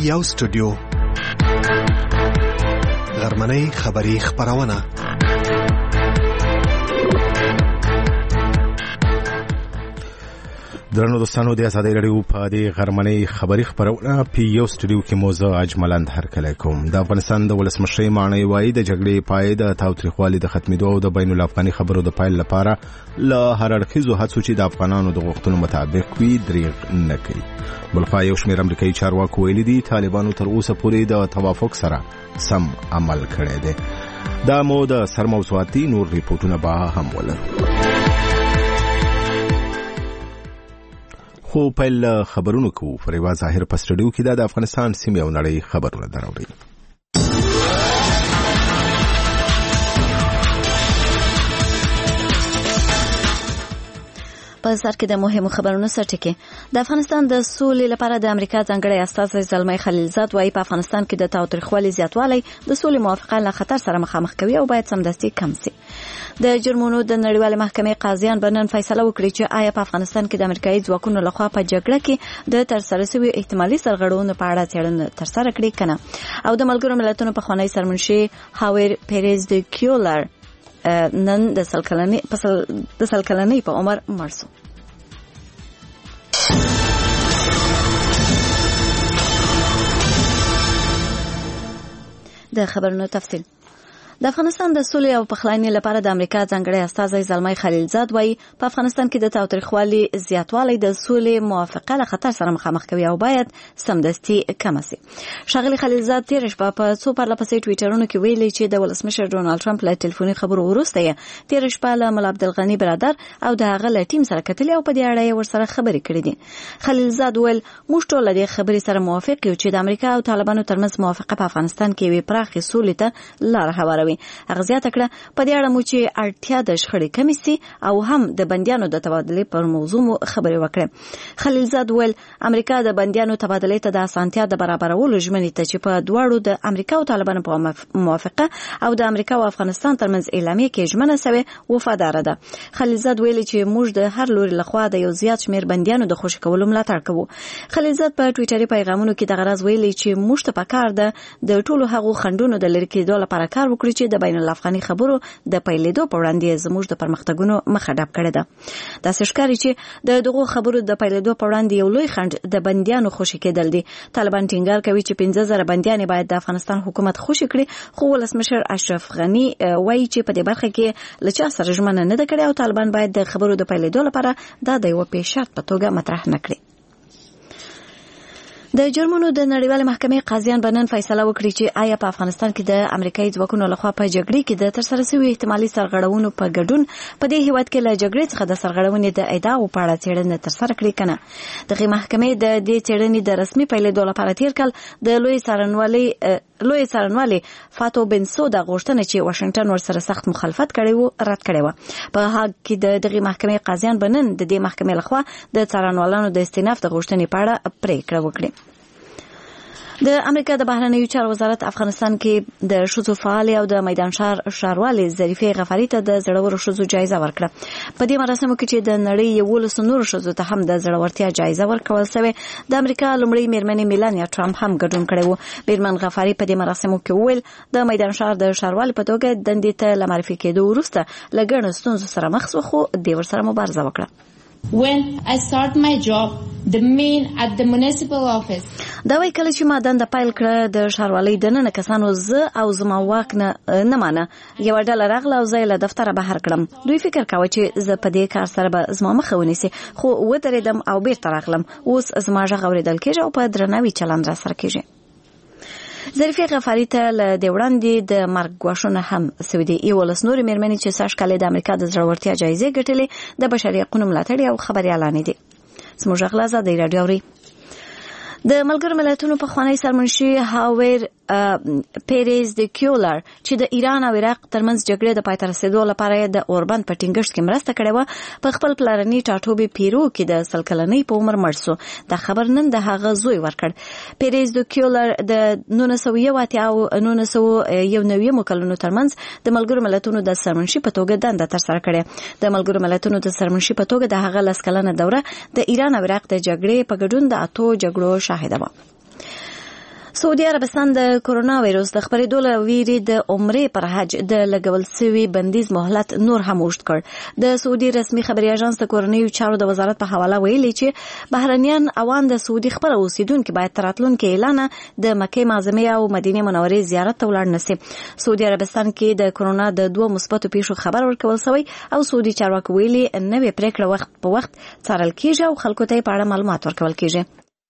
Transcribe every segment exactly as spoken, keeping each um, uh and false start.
یو سټوډیو غرمنۍ خبری خبرونه درنو دوستانو د ازادي رادیو په دې غرمنۍ خبری خبرونه په یو سټوډیو کې موضوع اجملند هرکلی کوم. د افغانستان د ولسمشر معنی وایي د جګړې پای د تاوتریخوالي د ختمېدو او د بین الافغاني خبرو د پایل لپاره له هر اړخیزو هڅو چې د افغانانو د غوښتنو مطابق وي دریغ نه کوي. بلخوا یو شمېر امریکایي چارواکو ویلي دي طالبانو تر اوسه پورې د توافق سره سم عمل کړی دی. دا مو د سرموضوعات دي، نور ریپورتونه به هم ولرو. خو پیل خبرونو کو فریوا ظاهر په سټډیو کې د افغانستان سیمې او نړۍ خبرونه دراوړي. په سر کې د مهمو خبرونو سرټکی د افغانستان د سولې لپاره د امریکا ځانګړی استازی زلمي خلیلزاد وايي په افغانستان کې د تاوتریخوالي زیاتوالی د سولې موافقه له خطر سره مخامخ کوي او باید سمدستي کم شي. د جرمونو د نړیوال محکمې قاضیان به نن فیصله وکړي چې آیا په افغانستان کې د امریکایي ځواکونو لخوا په جګړه کې د ترسره شوي احتمالي سرغړونو په اړه څېړنه ترسره کړي کنه. او د ملګرو ملتونو په خوانی سرمنشي هاویر پیریز د کیولر نن د سلکلنی د سلکلنی په عمر مرسو. د خبرونو تفصیل د افغانستان د سولې او پخلاینې لپاره د امریکا ځانګړی استازی زلمي خلیلزاد وايي په افغانستان کې د تاوتریخوالي زیاتوالی د سولې موافقه له خطر سره مخامخ کوي او باید سمدستي کم شي. ښاغلي خلیلزاد تیر شپه په څو پرلپسې ټویټرونو کې ویلي چې د ولسمشر ډونالد ټرمپ له ټلیفوني خبرو وروسته یې تیر شپه له ملا عبدالغني برادر او د هغه له ټیم سره کتلې او په دې اړه یې ورسره خبرې کړې دي. خلیلزاد ویل موږ ټول د خبرې سره موافق یو چې د امریکا او طالبانو ترمنځ موافقه په افغانستان کې وي پراخې سولې ته لار هواروي. هغه زیاته کړه په دې اړه مو چې اړتیا د شخړې کمې سي او هم د بندیانو د تبادلې پر موضوع مو خبرې وکړې. خلیلزاد ویل امریکا د بندیانو تبادلې ته د اسانتیا د برابرولو ژمنې ته چې په دواړو د امریکا او طالبانو په موافقه او د امریکا او افغانستان ترمنځ اعلامیه کې ژمنه سوې وفادار ده. خلیلزاد ویل چې موږ د هر لوري لخوا د یو زیات شمیر بندیانو د خوشي کولو ملاتړ کوو. خلیلزاد په ټویټري پیغامونو کې د غرض ویلي چې موږ ته پکار ده د ټولو هغو خندونو د لری کېدو لپاره کار وکړو چې د بین الافغاني خبرو د پیلېدو په وړاندې زموږ د پرمختګونو مخه ډب کړې ده. داسې ښکاري چې د دغو خبرو د پیلېدو په وړاندې یو لوی خنډ د بندیانو خوشي کېدل دي. طالبان ټینګار کوي چې پنځه زره بندیان باید د افغانستان حکومت خوشي کړي، خو ولسمشر اشرف غنی وایي چې په دې برخه کې له چا سره ژمنه نه ده کړې او طالبان باید د خبرو د پیلېدو لپاره دا د یو پیش شرط په توګه مطرح نه کړي. د جرمونو د نړیوال محکمې قاضیان به نن فیصله وکړي چې آیا په افغانستان کې د امریکایي ځواکونو لخوا په جګړې کې د ترسره شوي احتمالي سرغړونو په ګډون په دې هیواد کې له جګړې څخه د سرغړونې د ادعاو په اړه څېړنه ترسره کړي کنه. دغه محکمې د دې څېړنې د رسمي پیلېدو لپاره تیر کال د لوی څارنوالۍ لوی څارنوالي فاتو بنسو د غوښتنې چې واشنگټن ورسره سخت مخالفت کړی وو رد کړی و. په هغه کې د دغه محکمې قاضیان به نن د دې محکمې لخوا د څارنوالانو د استئناف د غوښتنې په اړه پریکړه وکړي. د امریکا د بهرنیو چارو وزارت افغانستان کې د ښځو فعالې او د میدان ښار ښاروالې ظریفې غفاري ته د زړورو ښځو جایزه ورکړه. په دې مراسمو کې چې د نړۍ یولسو نورو ښځو ته هم د زړورتیا جایزه ورکول سوې، د امریکا لومړۍ میرمنې میلانیا ټرمپ هم ګډون کړی و. میرمن غفاري په دې مراسمو کې وویل د میدان ښار د ښاروالې په توګه دندې ته له معرفي کېدو وروسته له ګڼو ستونزو سره مخ شوه، خو دې ورسره مبارزه وکړه. When I start my job, the main at the municipal office. دا وایي کله چې ما دنده پیل کړه د ښاروالۍ دننه کسانو زه او زما واک نه نه مانه یوه ډله راغله او زه یې له دفتره بهر کړم. دوی فکر کاوه چې زه په دې کار سره به زما مخه ونیسي، خو ودرېدم او بیرته راغلم. اوس زما غږ اورېدل کېږي او په درناوي چلند راسره کېږي. ظریفې غفاري ته له دې وړاندې د مرګ ګواښونه هم سوي دي. یولس نورې میرمنې چې سږ کال د امریکا د زړورتیا جایزې ګټلې د بشري حقونو ملاتړي او خبریالانې دي. زموږ غږ له ازادۍ راډیو اوري. د ملګرو ملتونو په خوانی سرمنشي هاویر پیریز د کیولر چې د ایران او عراق ترمنځ جګړې د پای ته رسیدو لپاره د اوربند په ټینګښت کې مرسته کړې و په خپل پلرني ټاټوبي پیرو کې د سلکلنۍ په عمر مړ شو. دا خبر نن د هغه زوی ورکړ. پیریز د کیولر د نولس سوه یو اتیا او نولس سوه یو نوي کلونو ترمنځ د ملګرو ملتونو د سرمنشي په توګه دنده ترسره کړې. د ملګرو ملتونو د سرمنشي په توګه د هغه لس کلنه دوره د ایران او عراق د جګړې په ګډون د اتو جګړو شاهده و. سعودي عربستان د کرونا وایروس د خپرېدو له ویرې د عمرې پر حج د لګول سوي بندیز مهلت نور هم اوږد کړ. د سعودي رسمي خبري اژانس د کورنیو چارو د وزارت په حواله ویلي چې بهرنیان اوان د سعودي خپل اوسیدونکو باید تر راتلونکي اعلان د مکې معظمه او مدینه منورې زیارت ته ولاړ نشي. سعودي عربستان کې د کرونا د دوه مثبتو پیښو خبر ورکول شوی او سعودي چارواکو ویلي نوې پریکړه وخت په وخت څارل کیږي او خلکو ته په اړه معلومات ورکول کیږي.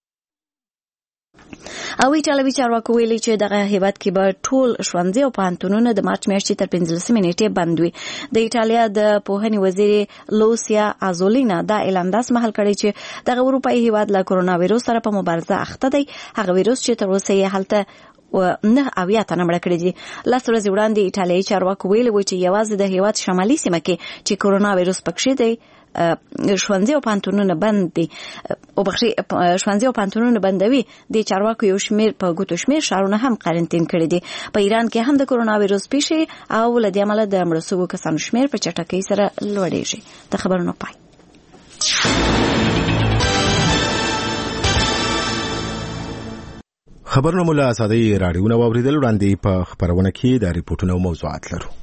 او ایټالوي چارواکو ویلي چې دغه هیواد کې به ټول ښوونځي او پوهنتونونه د مارچ میاشتې تر پنځلسمې نیټې بند وي. د ایټالیا د پوهنې وزیر لوسیا ازولینا دا اعلان داس مهال کړی چې دغه اروپایي هیواد له کرونا وایروس سره په مبارزه اخته دی. هغه وایروس چې تر اوسه یې هلته و نه اویا تنه مړه کړي دي. لس ورځې وړاندې ایټالیایي چارواکو ویلي و چې یوازې د هیواد شمالي سیمه کې چې کرونا وایروس پکښې دی ښوونځي او پوهنتونونه بند دي او بخښي ښوونځي او پوهنتونونه بندوي. د چارواکو یو شمیر په ګوتو شمیر ښارونه هم قرنطین کړي دي. په ایران کې هم د کرونا وایروس پیښې او له دې امله د مړه شویو کسانو شمیر په چټکۍ سره لوړېږي. د خبرونو پای. خبرونه مو له ازادۍ راډیو نه واورېدل. وړاندې په خبرونه کې د ریپورټونو موضوعات لرو.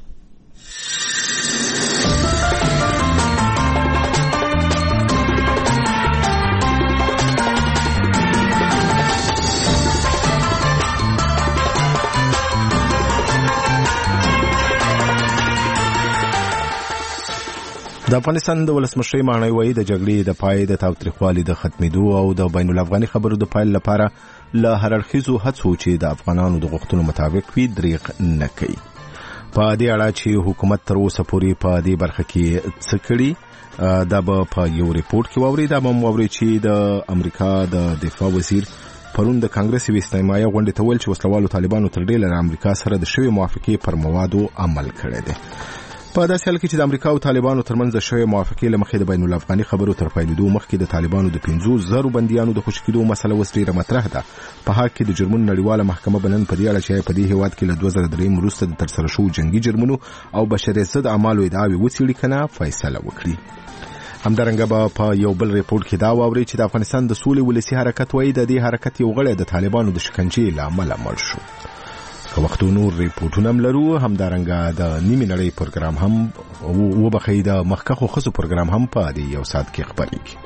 د افغانستان د ولسمشر ماڼۍ وایي د جګړې د پای د تاوتریخوالي د ختمېدو او د بین الافغاني خبرو د پایل لپاره له هر اړخیزو هڅو چې د افغانانو د غوښتنو مطابق وي دریغ نه کوي. په دې اړه چې حکومت تر اوسه پورې په دې برخه کې څه کړي دا به په یو ریپورت کې واوري. دا به واوري چې د امریکا د دفاع وزیر پرون د کانګرس یوې استماعي غونډې ته ویل چې وسلوالو طالبانو تر ډېره له امریکا سره د شوې موافقې پر موادو عمل کړی دی. په داسې حال کې چې د امریکا او طالبانو ترمنځ د شوې موافقې له مخې د بین الافغاني خبرو تر پیلېدو مخکې د طالبانو د پنځوس زرو بندیانو د خوشي کېدو مسله اوس ډېره مطرح ده. په حق کې د جرمونو نړیواله محکمه به نن په دې اړه چې په دې هېواد کې له دوه زره درېیم وروسته د ترسره شوو جنګي جرمونو او بشریت ضد اعمالو ادعاوې وڅېړي که نه فیصله وکړي. همدارنګه به په یو بل ریپورټ کې دا واورئ چې د افغانستان د سولې ولسي حرکت وایي د دې حرکت یو غړی د طالبانو د شکنجې له امله مړ شو. که وختو نور ریپورټونه هم لرو. همدارنګه د نیمې نړۍ پروګرام هم وبخښئ د مخکښو ښځو پروګرام هم په دې یو ساعت کې خپرېږي.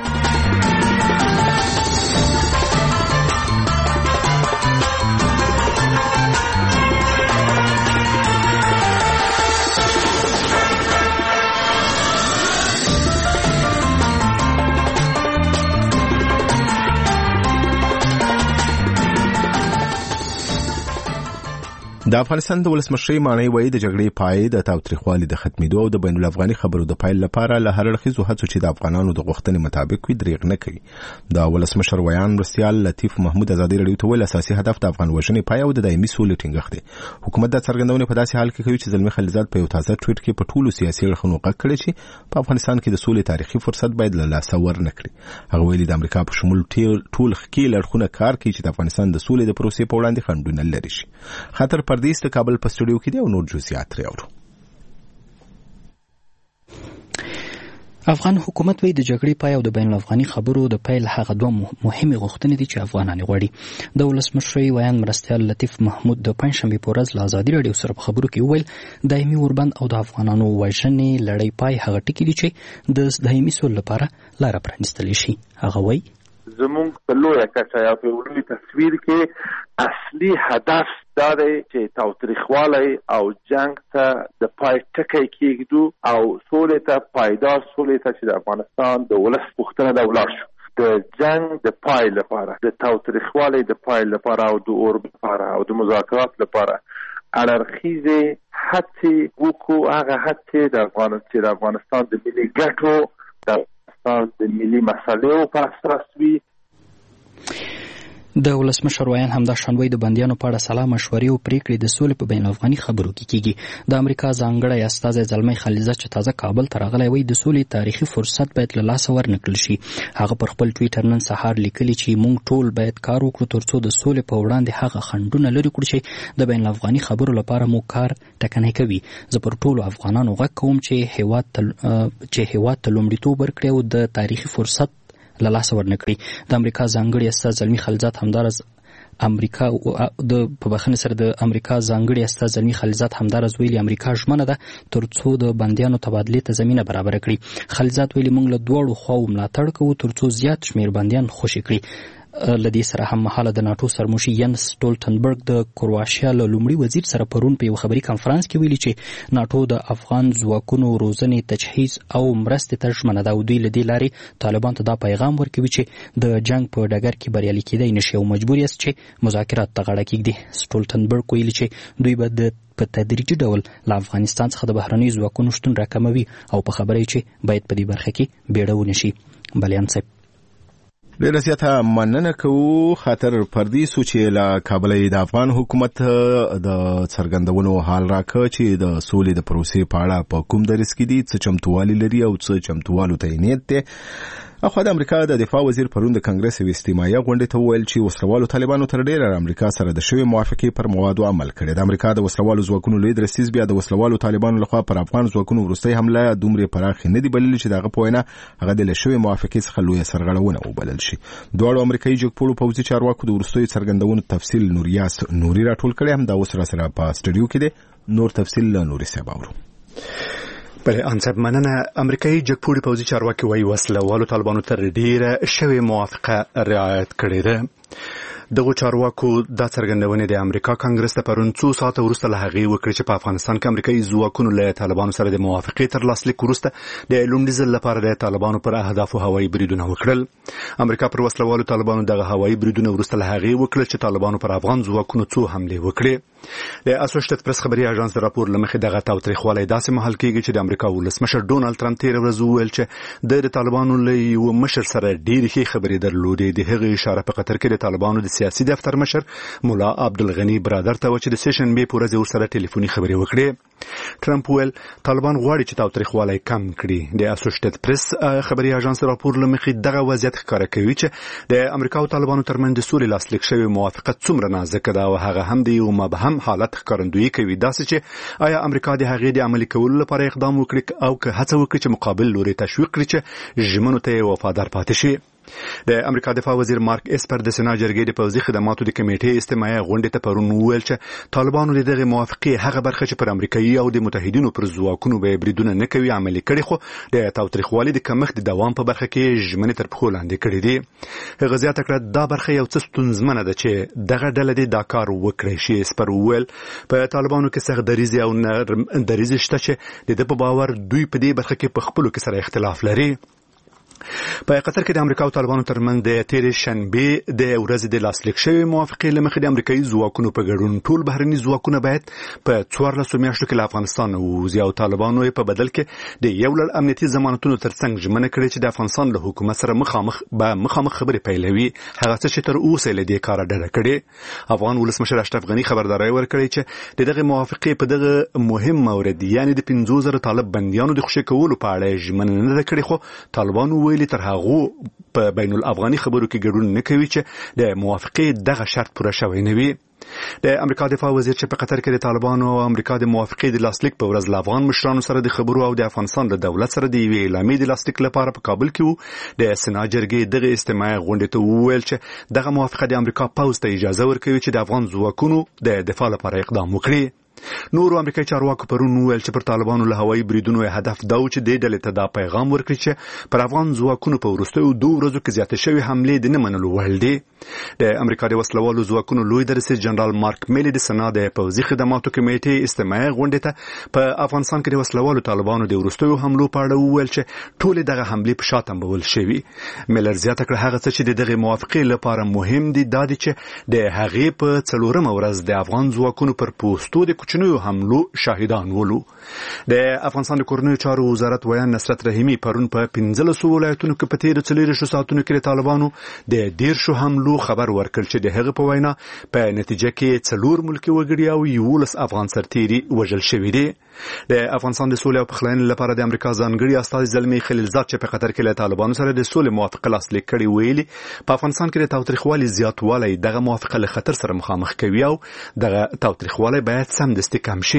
د افغانستان د ولسمشر ماڼۍ وایي د جګړې پای د تاوتریخوالي د ختمېدو او د بین الافغاني خبرو د پیل لپاره له هر اړخیزو هڅو چې د افغانانو د غوښتنې مطابق وي دریغ نه کوي. د ولسمشر ویان مرستیال لطیف محمود ازادي راډیو ته ویل اساسي هدف د افغان وژنې پای او د دایمي سولې ټینګښت دی. حکومت دا څرګندونه په داسې حال کې کوي چې زلمي خلیلزاد په یو تازه ټویټ کې په ټولو سیاسي اړخونو غږ کړی چې په افغانستان کې د سولې تاریخي فرصت باید له لاسه ورنه کړي. هغه ویلي د امریکا په شمول ټول ښکېل اړخونه کار کوي چې د افغانستان د سولې د پروسې په وړاندې خنډونه لري شي. خطر پردیس د کابل په سټوډیو کې دی او نور جزئیات راوړو. افغان حکومت وایي د جګړې پای او د بین الافغاني خبرو د پیل هغه دوه مهمې غوښتنې دي چې افغانان غواړي. د ولسمشر ویان مرستیال لطیف محمود د پنځشنبې په ورځ له ازادي راډیو سره په خبرو کې وویل دایمي اوربند او د افغانانو وژنې لړۍ پای هغه ټکي دي چې د دایمي سولې لپاره لاره پرانیستلی شي. هغه وایي زمونږ په لویه کچه یا په لوی تصویر کې اصلي هدف دا دی چې تاوتریخوالی او جنگ ته د پای ټکی کېږدو او سولې ته پایدار سولې ته چې د افغانستان د ولس پوښتنه ده ولاړ شو. د جنگ د پای لپاره د تاوتریخوالی د پای لپاره او د اور لپاره او د مذاکرات لپاره اړخیزې هڅې وکړو. هغه هڅې د افغانستان چې د افغانستان د ملي ګټو د د ملي مسلې په اساس وي. د ولسمشر ویان همدا شانوی د بندیانو په اړه سلا مشورې او پریکړې د سولې په بین الافغاني خبرو کې کیږي. د امریکا ځانګړی استازی زلمی خلیلزاد چې تازه کابل ته راغلی وایي د سولې تاریخي فرصت باید له لاسه ورنکړل شي. هغه پر خپل ټویټر نن سهار لیکلي چې موږ ټول باید کار وکړو ترڅو د سولې په وړاندې هغه خنډونه لرې کړو چې د بین الافغاني خبرو لپاره مو کار ټکنی کوي. زه پر ټولو افغانانو غږ کوم چې هیواد چې هیواد ته لومړیتوب ورکړي او د تاریخي فرصت له لاسه ورنکړي. د امریکا ځانګړي استازی زلمی خلیلزاد همدارس امریکا د په بخښنې سره د امریکا ځانګړي استازي زلمي خلیلزاد همدارز ویلي امریکا ژمنه ده ترڅو د بندیانو تبادلې ته زمینه برابره کړي. خلیلزاد ویلي موږ له دواړو خواو ملاتړ کوو ترڅو زیات شمیر بندیان خوشي کړي. لدې سره هم مهاله د ناټو سرمشي ینس سټولټنبرګ د کرواشیا له لومړي وزیر سره پرون په یو خبري کانفرنس کې ویلي چې ناټو د افغان ځواکونو روزنې تجهیز او مرستې ته ژمنه ده او دوی له دې لارې طالبان ته دا پیغام ورکوي چې د جنگ په ډګر کې بریالي کېدای نشي او مجبور یاست چې مذاکرات ته غاړه کېږدي. سټولټنبرګ ویلي چې دوی به د په تدریجي ډول له افغانستان څخه د بهرنیو ځواکونو شتون راکموي او په خبره چې باید په دې برخه کې بیړه ونشي. بلیان صاحب ډیره زیاته مننه کوو. خاطر پردي سو چې له کابل د افغان حکومت د څرګندونو حال راکړ چې د سولې د پروسې په اړه په کوم درس کې دي څه چمتووالي لري او څه چمتووالو ته نیت دی. اخو د امریکا د دفاع وزیر پرون د کانګرس یو استماعي غونډې ته وویل چې وسلوالو طالبانو تر ډیره امریکا سره د شوی موافقې پر موادو عمل کړی. د امریکا د وسلوالو ځواکونو لوی درستیز بیا د وسلوالو طالبانو لخوا پر افغان ځواکونو وروستۍ حمله دومره پراخه نه دی بلل چې دغه په وینا هغه د شوی موافقې څخه لوی سرغړونه وبلل شي. دواړو امریکایي جګپوړو پوځي چارواکو د وروستۍ څرګندونو تفصیل نوریاس نوري راټول کړی هم دا اوس را سره په سټډیو کې دی. نور تفصیل له نوري صاحب اورو. بله انصب مننه. امریکایي جګپوړي پوځي چارواکي وایي وسلوالو طالبانو تر ډیره شوی موافقه رعایت کړې ده. دغه چارواکو دا څرګندونه د امریکا کانګرس ته پرون څو ساعته وروسته له هغې وکړه چې په افغانستان کې امریکایي ځواکونو له طالبانو سره د موافقې تر لاسلیک وروسته د لومړي ځل لپاره د طالبانو پر اهدافو هوایي بریدونه وکړل. امریکا پر وسلوالو طالبانو دغه هوایي بریدونه وروسته له هغې وکړل چې طالبانو پر افغان ځواکونو څو حملې وکړې. د اسوسییټډ پریس خبري اژانس د راپور لمخې دغه تاوتریخوالی داسې مهال کېږي چې د امریکا ولسمشر ډونالد ټرمپ تېره ورځ وویل چې د طالبانو له یو مشر سره ډېرې ښې خبرې درلودې. د هغې اشاره په قطر کې د طالبانو د سیاسي دفتر مشر مولا عبدالغني برادر ته و چې د سیشن بي په ورځ ورسره ټلیفوني خبرې وکړې. ټرمپ ویل طالبان غواړي چې تاوتریخوالی کم کړي. د اسوسییټډ پریس خبري اژانس راپور لمخې دغه وضعیت ښکاره کوي چې د امریکا او طالبانو ترمنځ د سولې لاسلیک شوی موافقه څومره نازکه ده او هغه هم د یو مبهم حالت ښکارندویي کوي داسې چې آیا امریکا د هغې د عملي کولو لپاره اقدام وکړي او که هڅه وکړي چې مقابل لوري تشویق کړي چې ژمنو ته وفادار پاتې شي. د امریکا دفاع وزیر مارک اسپر د سنا جرګې د پوځي خدماتو د کمیټې استماعي غونډې ته پرون وویل چې طالبانو د دغه موافقې هغه برخه چې پر امریکایي او د متحدینو پر ځواکونو به بریدونه نه کوي عملي کړي خو د تاوتریخوالي د کمښت د دوام په برخه کې ژمنې تر پښو لاندې کړي دي. هغه زیاته کړه دا برخه یو څه ستونزمنه ده چې دغه ډله دې دا کار وکړي شي. اسپر وویل په طالبانو کې سخت دریځ او نرم دریځ شته چې د دې په باور دوی په دې برخه کې په خپلو کې سره اختلاف لري. په قطر کې د امریکا او طالبانو ترمنځ د تېرې شنبې د ورځې د لاسلیک شوی موافقې له مخې د امریکایي ځواکونو په ګډون ټول بهرني ځواکونه باید په څوارلسو میاشتو کې له افغانستان ووځي او طالبانو یې په بدل کې د یو لړ امنیتي ضمانتونو ترڅنګ ژمنه کړې چې د افغانستان له حکومت سره مخامخ به مخامخ خبرې پیلوي، هغه څه چې تر اوسه له دې کاره ډډه کړې. افغان ولسمشر اشرف غني خبرداری ورکړی چې د دغه موافقې په دغه مهم مورد یعنی د پنځو زره طالب بندیانو د خوشي کولو په اړه ژمنه نه کړې، خو طالبانو ویلي تر هغه په بین الافغاني خبرو کې ګډون نه کوي چې د موافقې دغه شرط پوره شوی نه وي. د امریکا دفاع وزیر چې په قطر کې د طالبانو او امریکا د موافقې د لاسلیک په ورځ له افغان مشرانو سره د خبرو او د افغانستان د دولت سره د یوې اعلامیې د لاسلیک لپاره په کابل کې وو، د سنا جرګې دغه استماعي غونډې ته وویل چې دغه موافقه د امریکا پوځ ته اجازه ورکوي چې د افغان ځواکونو د دفاع لپاره اقدام وکړي. نورو امریکایي چارواکو پرون وویل چې پر طالبانو له هوایي بریدونو هدف دا و چې دې ډلې ته دا پیغام ورکړي چې پر افغان ځواکونو په وروستیو دوه ورځو کې زیاتې شوې حملې د نه منلو وړ دي. د امریکا د وسلوالو ځواکونو لوی درسي جنرال مارک میلي د سنا د پوځي خدماتو کمیټې استماعي غونډې ته په افغانستان کې د وسلوالو طالبانو د وروستیو حملو په اړه وویل چې ټولې دغه حملې په شا تمبول شوي. میلر زیاته کړه هغه څه چې د دغه موافقې لپاره مهم دي دا دي چې د هغې په څلورمه ورځ د افغان ځواکونو پر پوستو د کوچنیو حملو شاهدان ولو. د افغانستان د کورنیو چارو وزارت ویان نصرت رحیمی پرون په پنځلسو ولایتونو کې په تېرو څلېرویشتو ساعتونو کې د طالبانو د دېرشو حملو خبر ورکړ چې د هغه په وینا په نتیجه کې څلور ملکي وګړي او یولس افغان سرتیري وژل شوي دي. د افغانستان د سولې او پخلاینې لپاره د امریکا ځانګړي استازي زلمي خلیلزاد چې په قطر کې له طالبانو سره د سولې موافقه لاسلیک کړې ویلي په افغانستان کې د تاوتریخوالي زیاتوالی دغه موافقه له خطر سره مخامخ کوي او دغه تاوتریخوالی باید سمدستي کم شي.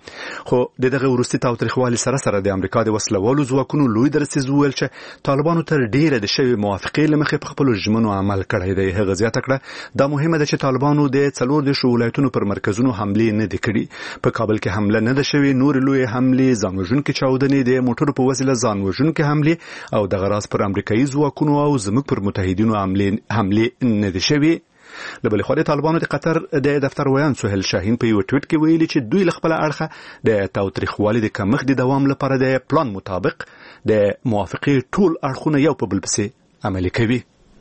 خو د دغه وروستي تاوتریخوالي سره سره د امریکا د وسلوالو ځواکونو لوی درسیز ویل چې طالبانو تر ډیره د شوی موافقې لمخې په خپل ژمنو عمل کړی دی. هغه زیاته کړه دا مهمه ده چې طالبانو د څلور د ولایتونو پر مرکزونو حمله نه کړي. په کابل کې حمله نه ده شوې، نور لوی حمله ځانوژونکې چاودنې د موټرو په وسیله ځانوژونکې حمله او د غراس پر امریکایي ځواکونو او زموږ پر متحدینو حمله نه ده شوې. د بل خوا د طالبانو د قطر د دفتر ویان سهیل شاهین په یو ټویټ کې ویلي چې دوی له خپل اړخه د تاوتریخوالي د کمښت د دوام لپاره د پلان مطابق د موافقې ټول اړخونه یو په بل پسې عملي کوي.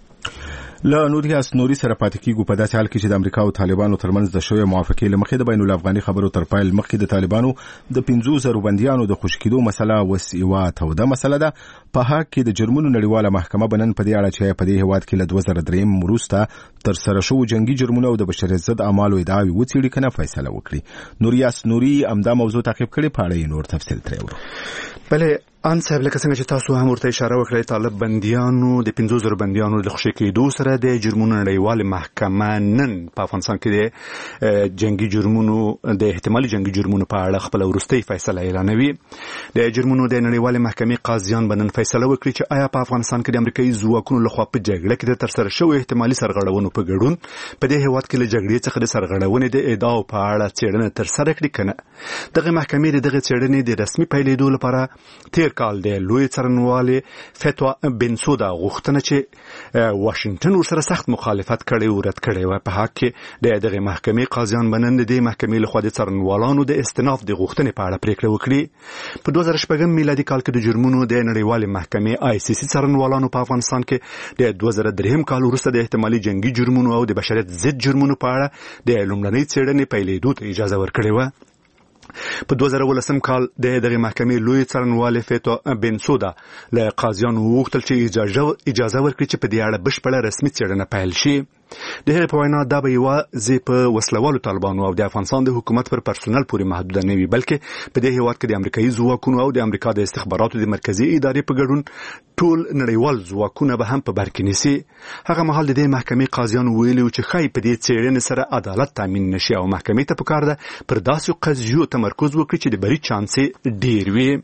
له نوري اسنوري سره پاتې کیږو په داسې حال کې چې د امریکا او طالبانو ترمنځ د شوې موافقې لمخې د بین الافغاني خبرو تر پایل مخکې د طالبانو د پنځو زرو بنديانو د خوشکېدو مسله وس یوه توده مسله ده. په حق کې د جرمونو نړیواله محکمه بنن په دې اړه چې په دې هیواد کې له دوه زره درې وروسته تر سره شو جنگي جرمونو او د بشریت ضد اعمالو ادعاوې وڅېړي کنه فیصله وکړي. نوري اسنوري امدا موضوع تعقیب کړي، پاړې نور تفصیل ترې ورو. بله ان صاحب لکه څنګه چې تاسو هم ورته اشاره وکړه، طالب بنديانو د پنځو زرو بنديانو د خوشي کېدو سره د جرمونو نړیواله محکمه نن په افغانستان کې د جنگي جرمونو د احتمالي جنگي جرمونو په اړه خپل ورستۍ فیصله اعلانوي. د جرمونو د نړیواله محکمې قاضیان بنن فیصله وکړي چې آیا په افغانستان کې د امریکایي ځواکونو لخوا په جګړه کې د ترسره شوی احتمالي سرغړونو په ګډون په دې هیواد کې له جګړې څخه د سرغړونې د ادعاو په اړه څېړنه ترسره کړي کنه. دغه محکمې دغه څېړنې د رسمي پیلېدو لپاره تیر کال د لوی څارنوالي فتوا بنسودا غوښتنه چې واشنگټن ورسره سخت مخالفت کړي او رد کړي و. په حق کې د دغه محکمې قاضیان بنن د محکمې لخوا د څارنوالانو د استناف د غوښتنې په اړه پریکړه وکړي. په دوه زره شپږم میلادي کال کې د جرمونو د نړیوالې محکمې آی سی سی څارنوالانو په افغانستان کې د دوه زره درې کال وروسته د احتمالي جنگي جرمونو او د بشریت ضد جرمونو په اړه د لومړنۍ څېړنې پیلېدو ته اجازه ورکړې و. په دوه زره ولسم کال د دغه محکمې لوی څارنوالي فتوا بنسودا له قاضیانو وغوښتل چې اجازه اجازه ورکړي چې په دې اړه بشپړه رسمي څېړنه پیل شي. د هغې په وینا دا به یوازې په وسلوالو طالبانو او د افغانستان د حکومت پر پرسونل پورې محدوده نه وي، بلکې په دې هیواد کې د امریکایي ځواکونو او د امریکا د استخباراتو د مرکزي ادارې په ګډون ټول نړیوال ځواکونه به هم په بر کې نیسي. هغه مهال د دې محکمې قاضیانو ویلي چې ښایي په دې څېړنې سره عدالت تامین نشي او محکمې ته پکار ده پر داسې قضیو تمرکز وکړي چې د بری چانس ډیر وي.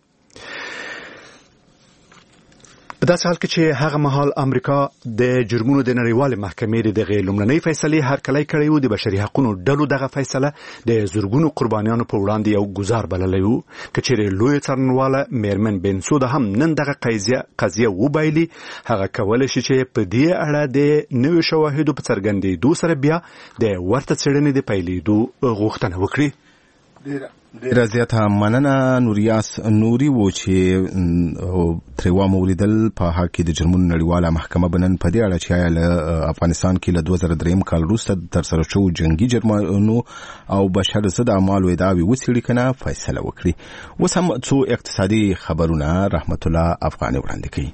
په داسې حال کې چې هغه مهال امریکا د جرمونو د نړیوالې محکمې دغه لومړنۍ فیصلې هرکلی کړی و، د بشري حقوقو ډلو دغه فیصله د زرګونو قربانیانو په وړاندې یو ګزار بللی و. که چیرې لوی څارنواله میرمن بنسودا هم نن دغه قضیه قضیه وبایلي، هغه کولی شي چې په دې اړه د نویو شواهدو په څرګندېدو سره بیا د ورته څېړنې د پیلېدو غوښتنه وکړي. ډیره زیاته مننه نوریاس نوري و چې تریوا مولیدل په حق کې د جرمونو نړیواله محکمه بنن په دې اړه چې له افغانستان کې له دوه زره درې کال وروسته تر سره شو جنگي جرمونو او بشر ضد اعمالو ادعاوې وڅېړي کنه فیصله وکړي. اوس هم څو اقتصادي خبرونه رحمت الله افغاني وړاندې کوي.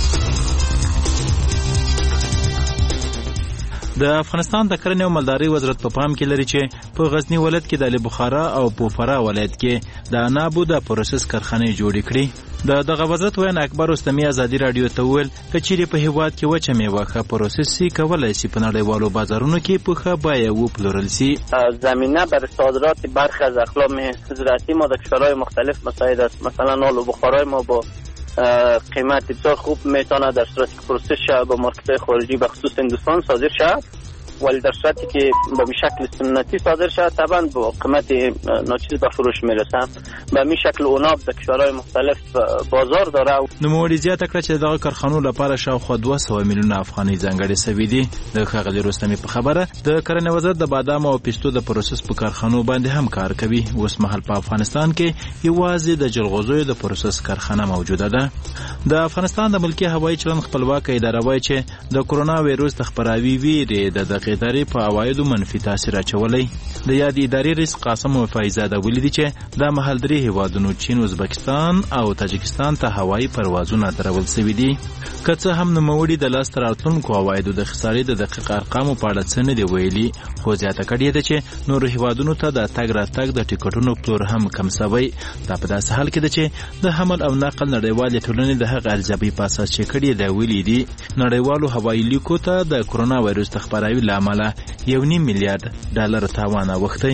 د افغانستان د کرنې او مالدارۍ وزارت په پام کې لري چې په غزنی ولایت کې د علی بخارا او په فرا ولایت کې د انابو د پروسس کارخانې جوړې کړي. د دغه وزارت ویان اکبر استمی ازادي رادیو ته ویل کچېرې په هیواد کې وچه میوه ښه پروسس سي کولای شي په نړیوالو بازارونو کې په ښه بیه وپلورل سي. زمینه برای صادرات برخی از اقلام زراعتی ما در کشورهای مختلف مساعد است. مثلا آلو بخارای ما با قیمت بسیار خوب میتونه در صورتی که پروسس شود با مارکت‌های خارجی به خصوص هندوستان صادر شود، ولی در صورتی که به شکل سنتی صادر شود طبعا با قیمت ناچیز به فروش میرسه. به این شکل اوناب در کشورهای مختلف بازار داره. نوموړي زیاته کړه چې دغه کارخانو لپاره شاوخوا دوه سوه میلیونه افغانۍ ځانګړې سوي دي. د ښاغلي رستمي په خبره د کرنې وزارت د بادام او پیستو د پروسس په کارخانو باندې هم کار کوي. اوس مهال په افغانستان کې یوازې د جلغوزیو د پروسس کارخانه موجوده ده. د افغانستان د ملکي هوایي چلند خپلواکه اداره وایي چې د کرونا وایروس د خپراوي ویرې د دغه ادارې په عوایدو منفي تاثیر اچولی. د یاد ادارې رئیس قاسم وفایزاده ولیدي چې د مهال درې هیوادونو چین، ازبکستان او تاجکستان ته هوایي پروازونه درول شوي دي. که څه هم نوموړي د لاسته راتلونکو عوایدو د خسارې د دقیق ارقامو په اړه څه نه دي ویلي، خو زیاته کړې ده چې نورو هیوادونو ته د تګ راتګ د ټکټونو پلور هم کم شوی. دا په داسې حال کې ده چې د حمل او نقل نړیوالې ټولنې د هغه ارزیابۍ په اساس چې کړې ده ویلي دي نړیوالو هوایي لیکو ته د کرونا وایروس د خپراوي له امله یو نیم میلیارډ ډالر تاوان اوښتی.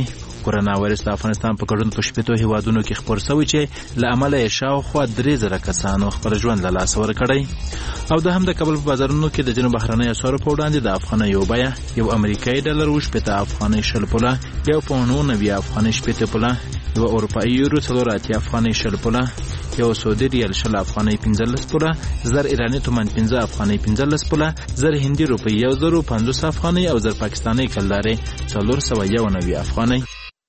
کورونا وایرس د افغانستان په ګډون په شپږ هیوادونو کې خپور شوی چې له امله یې شاوخوا درې زره کسانو خپل ژوند له لاسه ورکړی. او د هم د کابل په بازارونو کې د جنوب بهرنۍ اسعارو په وړاندې د افغانۍ بیه یو امریکایي ډالر و شپږ افغانۍ شل پوله، یو پاونډ اووه نوي افغانۍ شپږ پوله، یو اروپایي یورو څلور اتیا افغانۍ شل پوله، یو سعودي ریال شل افغانۍ پنځلس پوله، زر ایراني تومان پنځه افغانۍ پنځلس پوله، زر هندي روپۍ یو زر پنځوس افغانۍ او زر پاکستاني کلدارې څلور سوه یو نوي افغانۍ.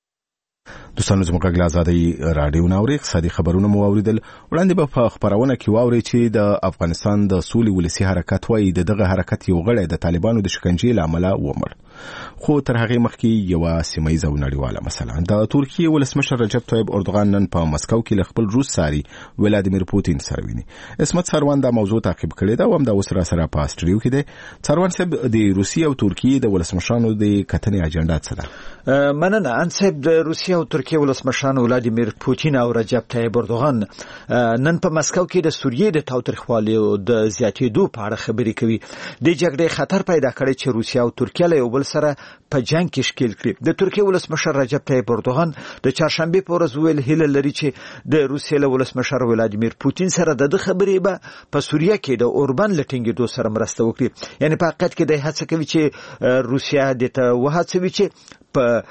دوستانو زموږ غږ له ازادۍ راډیو نه اورئ. اقتصادي خبرونه مو واوریدل. وړاندې به په خبرونه کې واورئ چې د افغانستان د سولې ولسي حرکت وایي د دغه حرکت یو غړی د طالبانو د شکنجې له امله ومړ. خو تر هغې مخکې یوه سیمه ییزه او نړیواله مسله. د ترکیې ولسمشر رجب طیب اردوغان نن په مسکو کې له خپل روس ساري ولادیمیر پوتین سره ویني. اسمت سروان دا موضوع تعقیب کړې ده او همدا اوس راسره په اسټوډیو کې دی. سروان صاحب، د روسیې او ترکیې د ولسمشرانو د کتنې اجنډا څه ده؟ مننه انصب. د روسیې او ترکیې ولسمشران ولادیمیر پوتین او رجب طیب اردوغان نن په مسکو کې د سوریې د تاوتریخوالي او د زیاتېدو په اړه خبرې کوي. د جګړې خطر پیدا کړی چې روسیه او ترکیه له یو بل سره په جنگ کې ښکیل کړي. د ترکیې ولسمشر رجب طیب اردوغان د چهارشنبه په ورځ ویل هیله لري چې د روسیې له ولسمشر ولادیمیر پوتین سره د خبرې به په سوریه کې د اوربان لټینګېدو سره مرسته وکړي. یعنی په حقیقت کې د هڅه کوي چې روسیه د ته وهڅوي چې په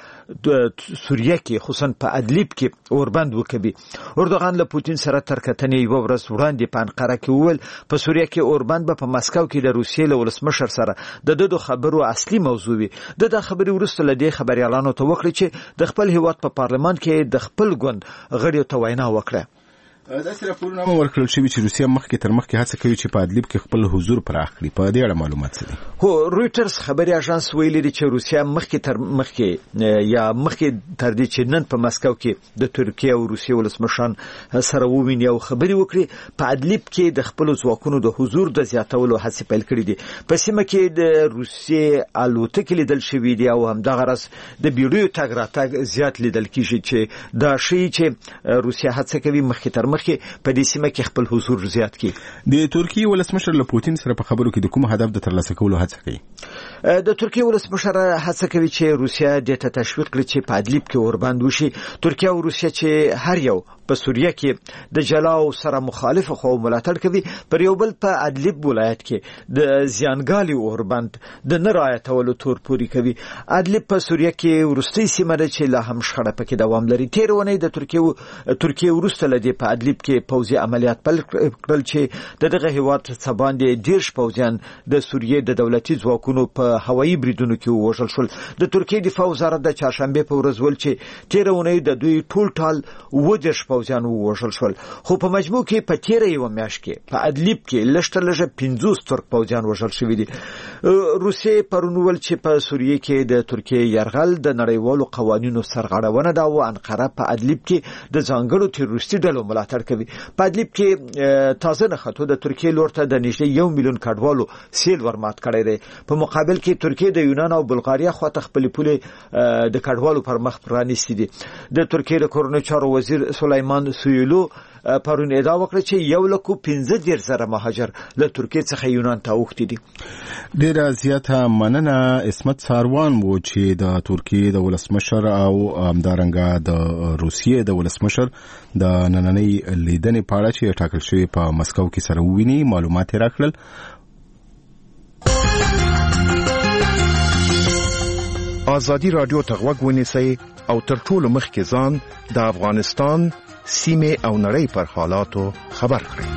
سوریه کې خصوصا په ادلیب کې اوربند وکړي. اردوغان له پوتین سره تر کتنې یو ورځ وړاندې په انقره کې وویل په سوریه کې اوربند به په مسکو کې د روسیې له ولسمشر سره د دغو خبرو اصلي موضوع وي. د خبرې وروسته له دې خبريالانو ته وکړي چې د خپل هیواد په پارلمان کې د خپل ګوند غړیو ته وینا وکړه. دا سره پورونه ورکړل شوی چې روسیه مخکې تر مخکې هڅه کوي چې په ادلیب کې خپل حضور پراخ کړي. په دې اړه معلومات څه دي؟ هو رويټرز خبري اژانس ویلي دی چې روسیه مخکې تر مخکې یا مخکې تر دې چې نن په مسکو کې د ترکیه او روسیې ولسمشران سره وویني او خبري وکړي په ادلیب کې د خپل ځواکونو د حضور د زیاتولو هڅې پیل کړې دي. په سیمه کې د روسیې الوتکې لیدل شوې دي او هم دغه راز د بیړیو تګ راتګ زیات لیدل کیږي چې دا شی چې روسیه هڅه کوي مخکې تر مخکې په دې سیمه کې خپل حضور زیات کړي. د ترکیې ولسمشر له پوتین سره په خبرو کې د کوم هدف د ترلاسه کولو هڅه کوي؟ د ترکیې ولسمشر هڅه کوي چې روسیه د تشویق کړي چې په ادلیب کې اوربند وشي. ترکیه او روسیه چې هر یو په سوریه کې د جلاو سره مخالف خو ملاتړ کوي، پر یو بل په ادلیب ولایت کې د زیانګالي اوربند د نه رعایتولو تور پوري کوي. ادلیب په سوریه کې ورستي سیمه ده چې لا هم شخړه پکې دوام لري. تیر ونې د ترکیه ترکیه ورسته لدی په ادلیب کې پوځي عملیات پیل کړل چې دغه هیواد څخه باندې دیرش پوځیان د سوریې د دولتي ځواکونو په هوایي بریدونو کې وژل شول. د ترکیې دفاع وزارت د چهارشنبه په ورځ ول چې تیر ونې د دوی ټول ټال ودش پوځیان وژل شول، خو په مجموع کې په تیر یو میاشت کې په ادلیب کې لشتر لږه پنځوس ترک پوځیان وژل شوي دي. روسیې پرونول چې په سوریې کې د ترکیې یرغل د نړیوالو قوانینو سرغړونه ده او انقره په ادلیب کې د ځانګړو تروریستي ډلو ملاتړ کوي. په ادلیب کې تازه نخټو د ترکیې لور ته د نږدې یو میلیون کډوالو سیل ورمات کړی دی. په مقابل کې ترکیې د یونان او بلغاریا خواته خپل پولې د کډوالو پر مخ پرانیستي دي. د ترکیې د کورنۍ چارو وزیر سلیمان سویلو پرون ادعا وکړه چې یو لک پنځه دېرش زره مهاجر له ترکیې څخه یونان ته اوښتي دي. ډیره زیاته مننه اسمت ساروان وو چې د ترکیې د ولسمشر او همدارنګه د روسیې د ولسمشر د نننۍ لیدنې په اړه چې ټاکل شوی په مسکو کې سره وویني معلومات راکړل. ازادي رادیو ته غوږ ونیسئ او تر ټولو مخکې ځان د افغانستان سیمه او نړۍ پر حالاتو خبر کړئ.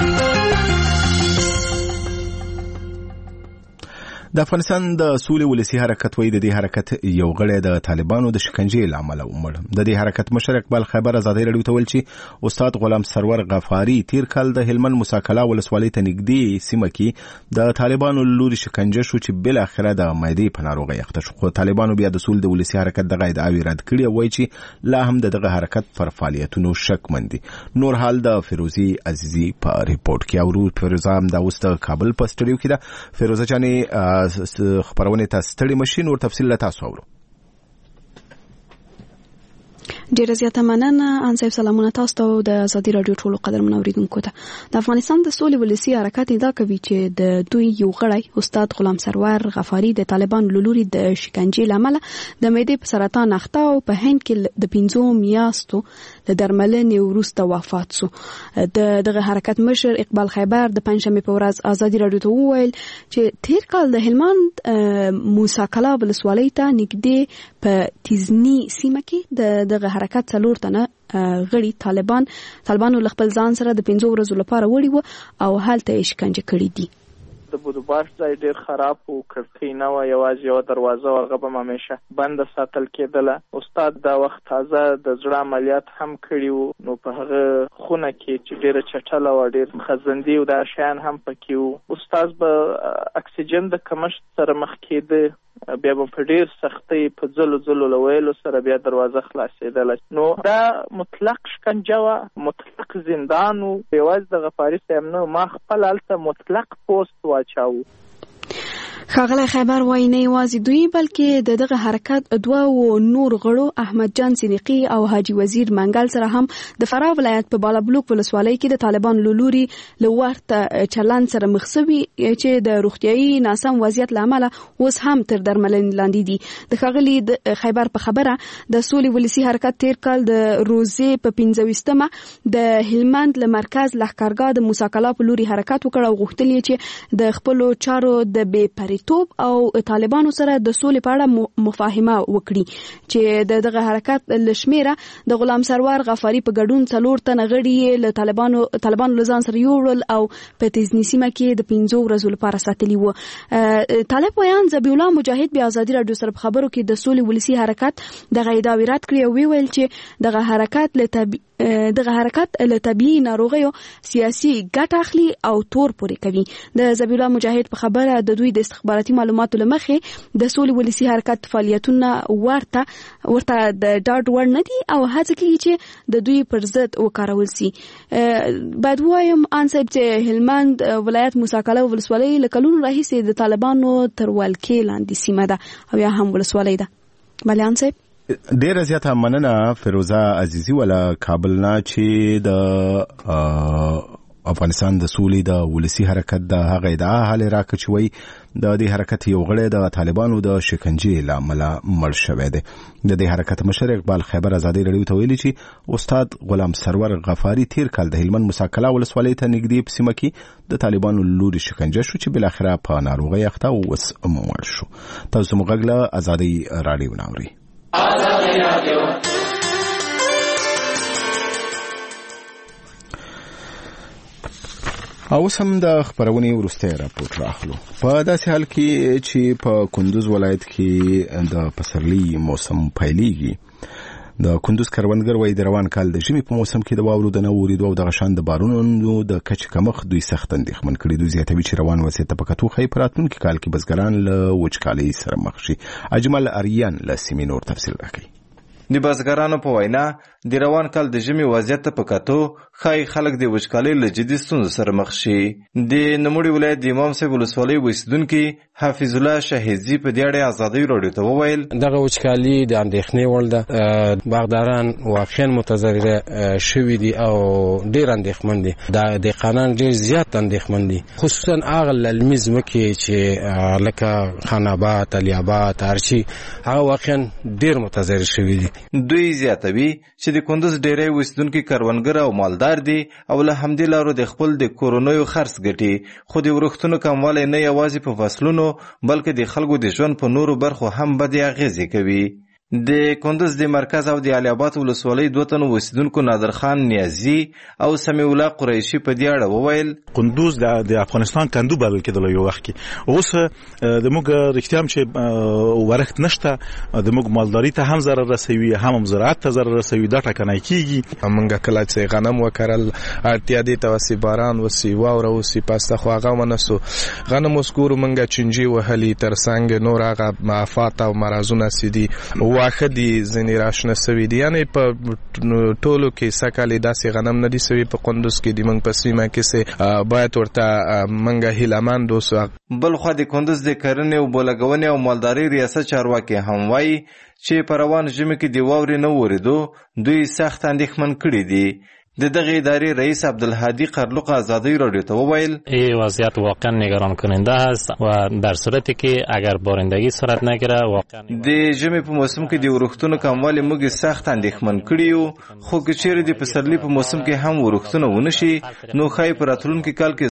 د افغانستان د سولې ولسي حرکت وایي د دې حرکت یو غړی د طالبانو د شکنجې له امله ومړ. د دې حرکت مشر اقبال خیبر ازادي راډیو ته ویل چې استاد غلام سرور غفاري تیر کال د هلمند موساکلا ولسوالۍ ته نږدې سیمه کې د طالبانو لوري شکنجه شو چې بل اخره د معدې په ناروغۍ اخته شو. خو طالبانو بیا د سولې د ولسي حرکت دغه ادعاوې رد کړې او وایي چې لا هم دغه حرکت پر فعالیتونو شکمن دي. نور حال د فیروزي عزیزي په ریپورت کې اورو. فیروزه هم د اوس د کابل په سټډیو کې ده. فیروزه جانې خبرونه تاسو ستړي ماشين ور تفصیل له تاسو اورو. ډیره زیاته مننه ان صاحب. سلامونه تاسو ته د ازادي رادیو ټولو قدرمن اوریدونکو ته. د افغانستان د سولې ولسی حرکت ادعا کوي چې د دوی یو غړی استاد غلام سرور غفاری د طالبان لوري د شکنجې لامل د معدې په سرطان اخته او په هند کې د پنځو میاشتو د درملنې وروسته وفات شو. د دغه حرکت مشر اقبال خیبر د پنځمې په ورځ ازادي رادیو ته وویل چې تیر کال د هلمند موسی کلا ولسوالۍ ته نږدې په تیزنی سیمه کې د دغه حرکت څلور تنه غړي طالبان طالبانو خپل ځان سره د پنځو ورځو لپاره وړي وو او هلته یې شکنجه کړي دي. د بودوباش ځای ډېر خراب او کړکۍ نه وه، یوازې یوه دروازه وه، هغه به همیشه بنده ساتل کېدله. استاد دا وخت تازه د زړه عملیات هم کړي وو، نو په هغه خونه کې چې ډېره چټله وه، ډېر خزندي او دا شیان هم پکې وو. استاد به اکسیجن د کمښت سره مخ کېده، بیا به په ډېر سختۍ په ځلو ځلو له ویلو سره بیا دروازه خلاصېدله. نو دا مطلق شکنجه وه، مطلق زندان و. یوازې د غفاري صاحب نه، ما خپل هلته مطلق پوست واچاوه. ښاغلی خیبر وایي نه یوازې دوی بلکې د دغه حرکت دوه و نور غړو احمد جان سینقي او حاجی وزیر منګل سره هم د فراه ولایت په بالابلوک ولسوالۍ کې د طالبان لوري له ورته چلند سره مخ شوي چې د روغتیايي ناسم وضعیت له امله اوس هم تر درملنې لاندې دي. د ښاغلي خیبر په خبره د سولې ولسي حرکت تیر کال د روزې په پنځه ویشتمه د هلمند له مرکز لښکرګاه د موسی کلا په لوري حرکت وکړ او غوښتل یې چې د خپلو چارو د بې پرې توپ او طالبانو سره د سولې په اړه مفاهمه وکړي چې د دغه حرکت لشمیره د غلام سرور غفاری په ګډون څلور تنه غړي له طالبانو طالبانو لزان سره یوړل او په تیزنی سیمه کې د پنځو ورځو لپاره ساتلی وو. طالب ویان ذبیح الله مجاهد بیا ازادي رادیو سره خبرو کې د سولې ولسی حرکت دغه ادعا رد کړی او ویل چې دغه حرکت له دغه حرکت له طبيعي ناروغیو سیاسي ګټه اخلي او تور پورې کوي. د ذبیح الله مجاهد په خبره د دوی د استخباراتي معلوماتو لمخې د سولې ولسی حرکت فعالیتونه ورته ورته د ډاډ وړ نه دي او هڅه کوي چې د دوی پر ضد وکارول شي. بعد وایم ان صاحب چې هلمند ولایت موسی کلا ولسوالۍ له کلونو راهیسې د طالبانو تر ولکې لاندې سیمه ده او یا هم ولسوالۍ ده. بله ان صاحب ډیره زیاته مننه فیروزه عزیزی ولا کابل نه چې د افغانستان د سولې د ولسی حرکت د هغه ادعا حال راکچوي د دې حرکت یو غړی د طالبانو د شکنجې لامل مړ شوی دی. د دې حرکت مشر اقبال خیبر ازادي رادیو ته ویلي چې استاد غلام سرور غفاری تیر کال د هلمند موسی کلا ولسوالۍ ته نږدې په سیمه کې د طالبانو لوري شکنجه شو چې بل اخره په ناروغۍ اخته او وس مړ شو. تاسو موږ له ازادي رادیو ناوري ازادي رادیو. او سم د خبرونې ورسته راپورټ راخلو. په داسې حال کې چې په کندوز ولایت کې د پسرلي موسم پیلېږي، د کندوز کروندګر وایي د روان کال د ژمي په موسم کې د واورو د نه ورېدو او د غشان د بارونو د کچې کمښت دوی سخت اندېښمن کړي. دوی زیاتوي چې روان وضعیت ته په کتو ښایي په راتلونکي کال کې بزګران له وچکالۍ سره مخ شي. اجمل اریان له سیمې نور تفصیل راکوي. د بزګرانو په وینا د روان کال د ژمي وضعیت ته په کتو ښایي خلک د وچکالۍ له جدي ستونزو سره مخ شي. د نوموړي ولایت د امام صاحب ولسوالۍ اوسېدونکي حافظ الله شاهزي په دې اړه ازادي رادیو ته وویل دغه وچکالي د اندېښنې وړ ده. باغداران واقعا متضرره شوي دي او ډېر اندېښمن دي. د دهقانان ډېر زیات اندېښمن دي، خصوصا هغه للمي ځمکې چې لکه خان آباد، علي آباد، ارچي، هغه واقعا ډېر متضرر شوي دي. دوی زیاتوي چې د کندوز ډېری اوسېدونکي کروندګر او مالدار دي او له همدې لارو د خپل د کورونیو خرڅ ګټي، خو د ورښتونو کموالی نه یوازې په فصلونو بلکې د خلکو د ژوند په نورو برخو هم بدې اغېزې کوي. د کندوز د مرکز او د علي آباد ولسوالۍ دوه تنو اوسېدونکو نادر خان نیازي او سمیع الله قریشي په دې اړه وویل کندوز د افغانستان کندو بلل کېدل یو وخت کې، اوس د موږ رښتیا هم چې ورښت نشته، د موږ مالداري ته هم ضرر رسوي، هم زراعت ته ضرر رسوي، دا ټکنی کېږي. موږ کله چې غنم وکرل اړتیا دې ته وسي باران وسي واوره وسي پاسته خو هغه ونسو غنم اوس ګورو موږ چنجي وهلي تر څنګ نور هغه معافات او مرضونه سي دي واخه دي ځینې راشنه سوي دي، یعنې په ټولو کې سکهلې داسې غنم نه دي سوي په قندوز کې دي، موږ په سیمه کې سه باید ورته موږ هیلهمند اوسو. بل خوا د کندوز د کرنې او بولګونې او مالدارۍ ریاست چارواکي هم وایي چې په روان ژمي کې د واورې نه ورېدو دوی سخت اندېښمن کړي دي. د دغه ادارې رئیس عبدالهادی قرلوق آزادی رادیو ته وویل این وضعیت واقعا نگران کننده است و در صورتی که اگر بارندگی صورت نگیره واقعا د ژمي په موسم کې د ورښتونو کموالی موږ سخت اندېښمن کړي یو، خو که چیرې د پسرلي په موسم کې هم ورښتونه ونه شي نو ښایي په راتلونکي کال کې